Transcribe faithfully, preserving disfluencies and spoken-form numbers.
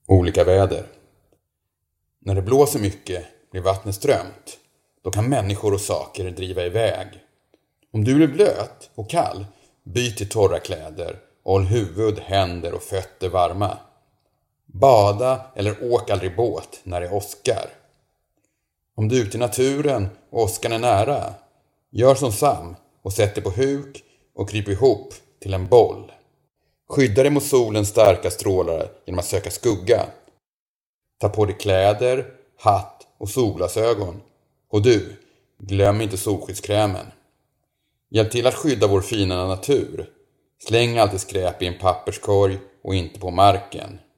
Olika väder. När det blåser mycket blir vattnet strömt. Då kan människor och saker driva iväg. Om du blir blöt och kall, byt till torra kläder och håll huvud, händer och fötter varma. Bada eller åk aldrig båt när det åskar. Om du är ute i naturen och åskan är nära, gör som Sam och sätt dig på huk och kryp ihop till en boll. Skydda dig mot solens starka strålar genom att söka skugga. Ta på dig kläder, hatt och solglasögon. Och du, glöm inte solskyddskrämen. Hjälp till att skydda vår fina natur. Släng alltid skräp i en papperskorg och inte på marken.